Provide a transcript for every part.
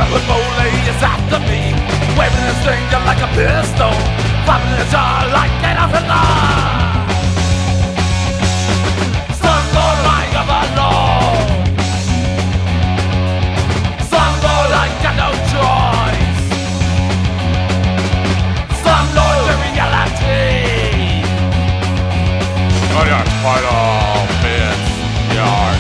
hood bully is after me, waving his finger like a pistol, popping his jaw like Adolf Hitler. Slumlord, I overlord. Slumlord, I got no choice. Slumlord, the reality. Oh yeah, final bits, yard.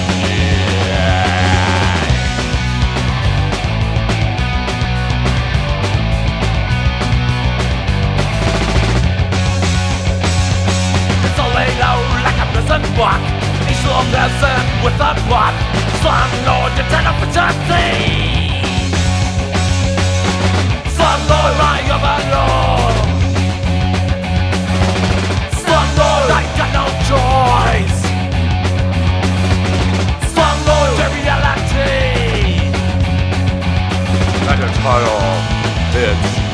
Walk. Each little peasant with a plot. Slumlord, you turn up for justice. Slumlord, my overlord. Slumlord, I got no choice. Slumlord, the reality. That's a title, bitch.